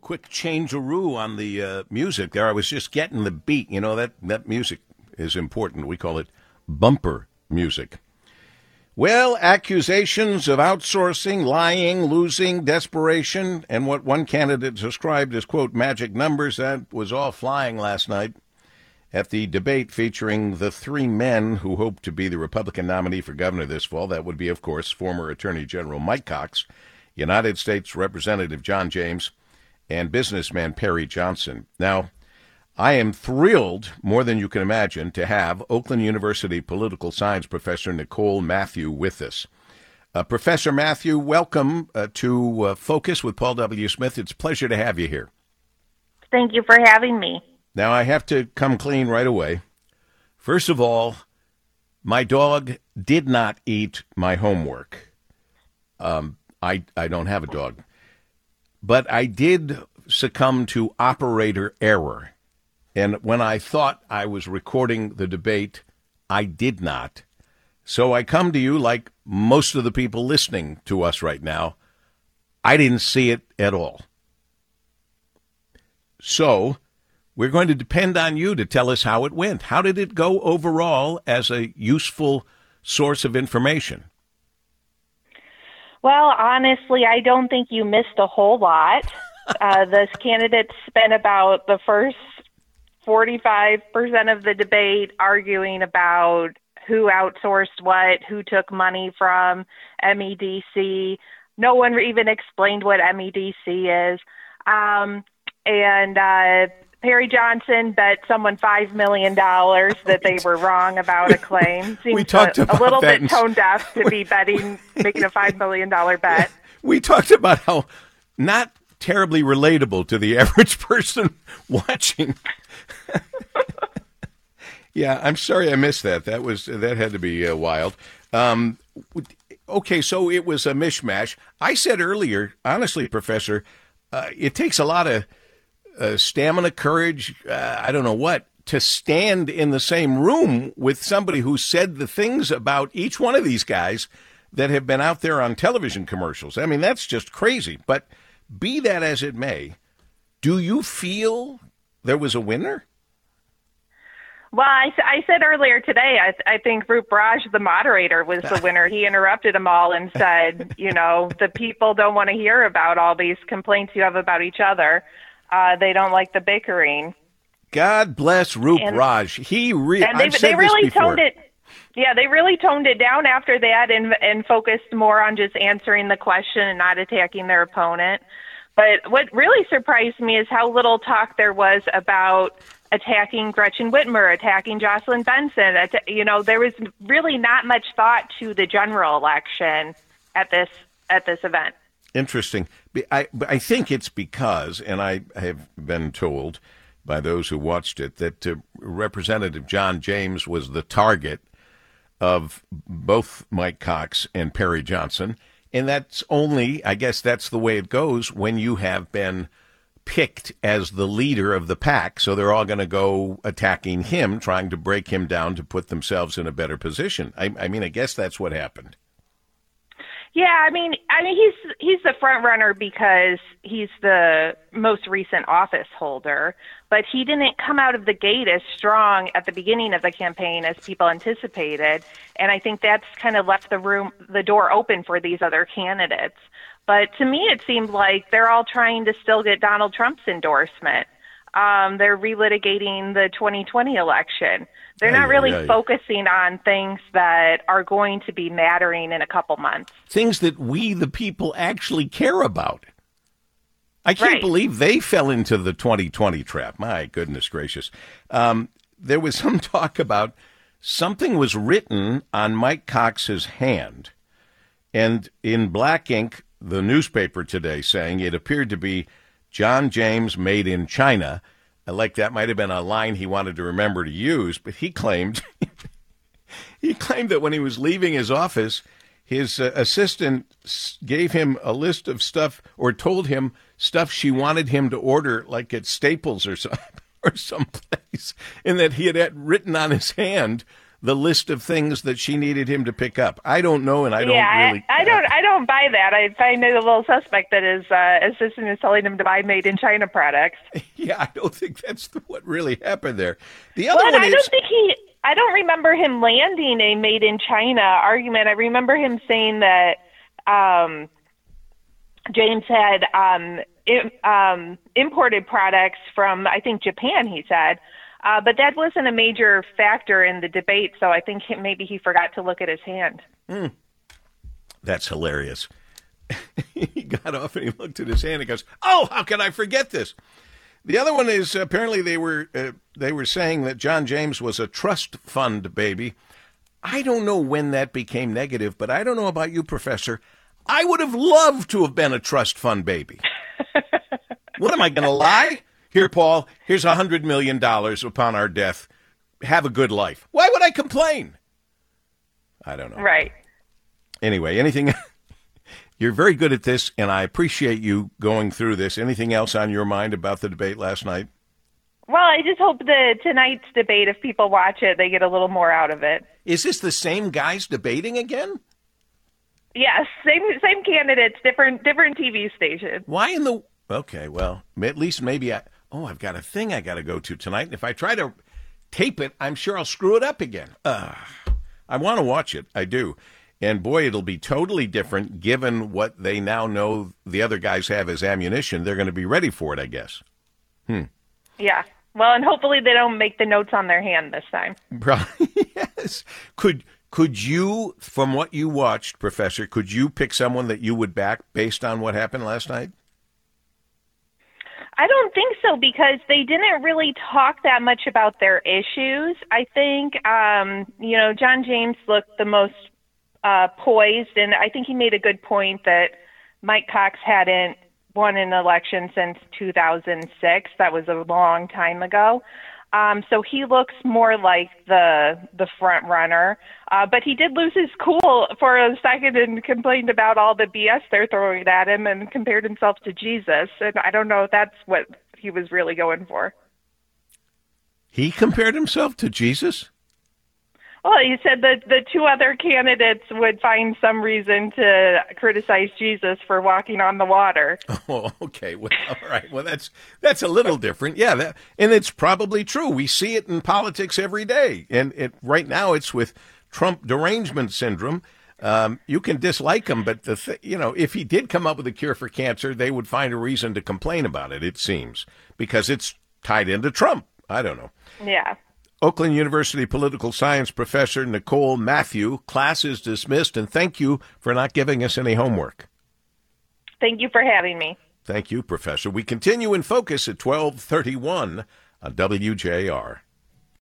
quick change-a-roo on the music there. I was just getting the beat. You know, that music is important. We call it bumper music. Well, accusations of outsourcing, lying, losing, desperation, and what one candidate described as, quote, magic numbers, that was all flying last night at the debate featuring the three men who hope to be the Republican nominee for governor this fall. That would be, of course, former Attorney General Mike Cox, United States Representative John James, and businessman Perry Johnson. Now, I am thrilled, more than you can imagine, to have Oakland University political science professor Nicole Matthew with us. Professor Matthew, welcome to Focus with Paul W. Smith. It's a pleasure to have you here. Thank you for having me. Now, I have to come clean right away. First of all, my dog did not eat my homework. I don't have a dog. But I did succumb to operator error. And when I thought I was recording the debate, I did not. So I come to you like most of the people listening to us right now. I didn't see it at all. So we're going to depend on you to tell us how it went. How did it go overall as a useful source of information? Well, honestly, I don't think you missed a whole lot. The candidates spent about the first 45% of the debate arguing about who outsourced what, who took money from MEDC. No one even explained what MEDC is. And Perry Johnson bet someone $5 million that they were wrong about a claim. Seems a little bit tone deaf to be making a $5 million bet. We talked about how not terribly relatable to the average person watching. Yeah, I'm sorry I missed that. That had to be wild. Okay, so it was a mishmash. I said earlier, honestly, Professor, it takes a lot of stamina, courage, I don't know what, to stand in the same room with somebody who said the things about each one of these guys that have been out there on television commercials. I mean, that's just crazy. But be that as it may, do you feel there was a winner? Well, I said earlier today, I think Roop Raj, the moderator, was the winner. He interrupted them all and said, you know, the people don't want to hear about all these complaints you have about each other. They don't like the bickering. God bless Roop Raj. They really toned it. Yeah, they really toned it down after that and focused more on just answering the question and not attacking their opponent. But what really surprised me is how little talk there was about attacking Gretchen Whitmer, attacking Jocelyn Benson. You know, there was really not much thought to the general election at this event. Interesting. I think it's because, and I have been told by those who watched it, that Representative John James was the target of both Mike Cox and Perry Johnson. And that's only, I guess that's the way it goes when you have been picked as the leader of the pack. So they're all going to go attacking him, trying to break him down to put themselves in a better position. I mean, I guess that's what happened. Yeah, I mean, he's the front runner because he's the most recent office holder, but he didn't come out of the gate as strong at the beginning of the campaign as people anticipated, and I think that's kind of left the door open for these other candidates. But to me, it seemed like they're all trying to still get Donald Trump's endorsement. They're relitigating the 2020 election. They're not really focusing on things that are going to be mattering in a couple months. Things that we, the people, actually care about. I can't believe they fell into the 2020 trap. My goodness gracious. There was some talk about something was written on Mike Cox's hand. And in black ink, the newspaper today saying it appeared to be John James made in China. Like that might have been a line he wanted to remember to use, but he claimed that when he was leaving his office, his assistant gave him a list of stuff or told him stuff she wanted him to order, like at Staples or someplace, and that he had written on his hand the list of things that she needed him to pick up. I don't know, and I don't really. I don't buy that. I find it a little suspect that his assistant is telling him to buy made in China products. Yeah, I don't think that's what really happened there. The other one is. I don't remember him landing a made in China argument. I remember him saying that James had imported products from, I think, Japan, he said. But that wasn't a major factor in the debate, so I think maybe he forgot to look at his hand. That's hilarious. He got off and he looked at his hand and goes, "Oh, how can I forget this?" The other one is apparently they were saying that John James was a trust fund baby. I don't know when that became negative, but I don't know about you, Professor. I would have loved to have been a trust fund baby. What am I going to lie? Here, Paul, here's $100 million upon our death. Have a good life. Why would I complain? I don't know. Right. Anyway, anything... You're very good at this, and I appreciate you going through this. Anything else on your mind about the debate last night? Well, I just hope that tonight's debate, if people watch it, they get a little more out of it. Is this the same guys debating again? Yes, same candidates, different TV station. Why in the... Okay, well, at least maybe I've got a thing I got to go to tonight, and if I try to tape it, I'm sure I'll screw it up again. I want to watch it. I do. And boy, it'll be totally different given what they now know the other guys have as ammunition. They're going to be ready for it, I guess. Yeah. Well, and hopefully they don't make the notes on their hand this time. Yes. Could you, from what you watched, Professor, could you pick someone that you would back based on what happened last night? I don't think so, because they didn't really talk that much about their issues. I think, John James looked the most poised, and I think he made a good point that Mike Cox hadn't won an election since 2006. That was a long time ago. So he looks more like the front runner. But he did lose his cool for a second and complained about all the BS they're throwing at him and compared himself to Jesus. And I don't know if that's what he was really going for. He compared himself to Jesus? Well, he said that the two other candidates would find some reason to criticize Jesus for walking on the water. Oh, okay. Well, all right. Well, that's a little different. Yeah, and it's probably true. We see it in politics every day. And right now it's with Trump derangement syndrome. You can dislike him, but if he did come up with a cure for cancer, they would find a reason to complain about it, it seems, because it's tied into Trump. I don't know. Yeah. Oakland University political science professor Nicole Matthew, class is dismissed, and thank you for not giving us any homework. Thank you for having me. Thank you, Professor. We continue in focus at 12:31 on WJR.